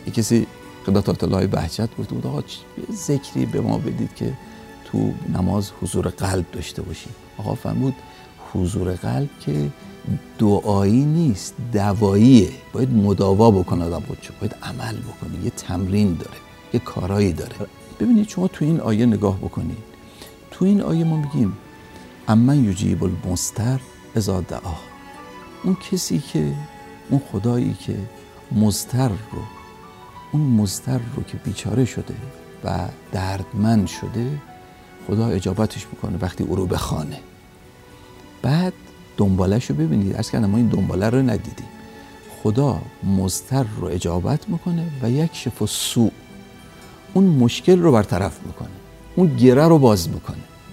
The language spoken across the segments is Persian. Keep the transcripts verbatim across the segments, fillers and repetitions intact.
یک کسی خدمت الله بهجت گفته بود آقا ذکری به ما بدید که تو نماز حضور قلب داشته باشیم. آقا فرمود حضور قلب که دعایی نیست، دواییه. باید مداوا بکنه آدم خودشو، باید عمل بکنه، یه تمرین داره، یه کارایی داره. ببینید شما تو این آیه نگاه بکنید، تو این آیه ما میگیم امن یجیب المضطر اذا دعاه. اون کسی که اون خدایی که مضطر رو اون مضطر رو که بیچاره شده و دردمند شده، خدا اجابتش میکنه وقتی او رو بخوانه. بعد دنبالش رو ببینید، عرض کردم ما این دنباله رو ندیدیم. خدا مضطر رو اجابت میکنه و یکشف السوء، اون مشکل رو برطرف میکنه، اون گره رو باز میکنه،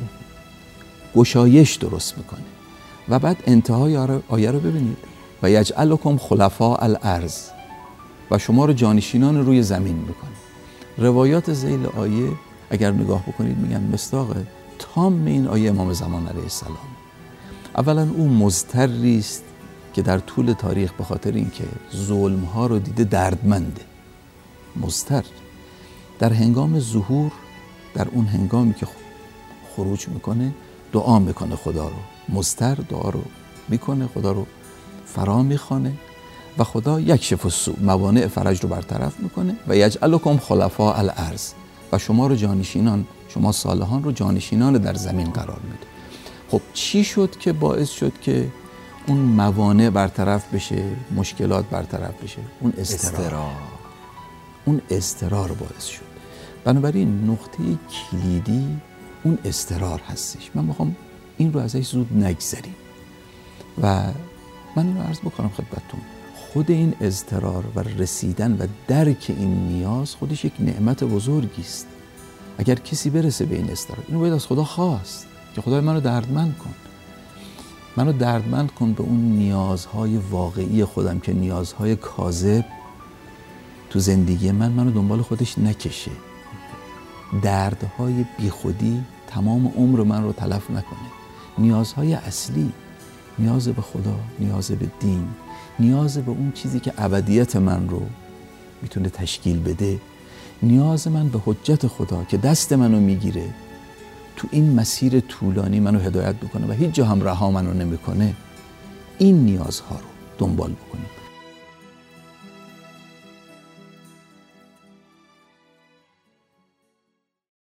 گشایش درست میکنه. و بعد انتهای آیه رو ببینید و یجعلکم خلفاء الارض، و شما رو جانشینان روی زمین میکنه. روایات ذیل آیه اگر نگاه بکنید میگن مصداق تام این آیه امام زمان علیه السلام. اولا اون مضطری است که در طول تاریخ به خاطر اینکه ظلم ها رو دیده دردمنده، مضطر. در هنگام ظهور، در اون هنگامی که خروج میکنه دعا میکنه خدا رو، مضطر دعا رو میکنه، خدا رو فرا میخوانه و خدا یکشف السوء، موانع فرج رو برطرف میکنه و یجعلکم خلفاء الارض، و شما رو جانشینان، شما صالحان رو جانشینان در زمین قرار میده. خب چی شد که باعث شد که اون موانع برطرف بشه، مشکلات برطرف بشه؟ اون استرار, استرار. اون استرار باعث شد. بنابراین نقطه کلیدی اون استرار هستش. من میخوام این رو ازش زود نگذریم و من اینو عرض بکنم خدمتتون، خود این اضطرار و رسیدن و درک این نیاز خودش یک نعمت بزرگی است. اگر کسی برسه به این اضطرار، اینو باید از خدا خواست که خدای منو دردمند کن، منو دردمند کن به اون نیازهای واقعی خودم که نیازهای کاذب تو زندگی من منو دنبال خودش نکشه، دردهای بیخودی تمام عمر من رو تلف نکنه. نیازهای اصلی، نیاز به خدا، نیاز به دین، نیاز به اون چیزی که ابدیت من رو میتونه تشکیل بده، نیاز من به حجت خدا که دست منو میگیره تو این مسیر طولانی منو هدایت بکنه و هیچ جا هم رها منو نمیکنه. این نیازها رو دنبال بکنیم.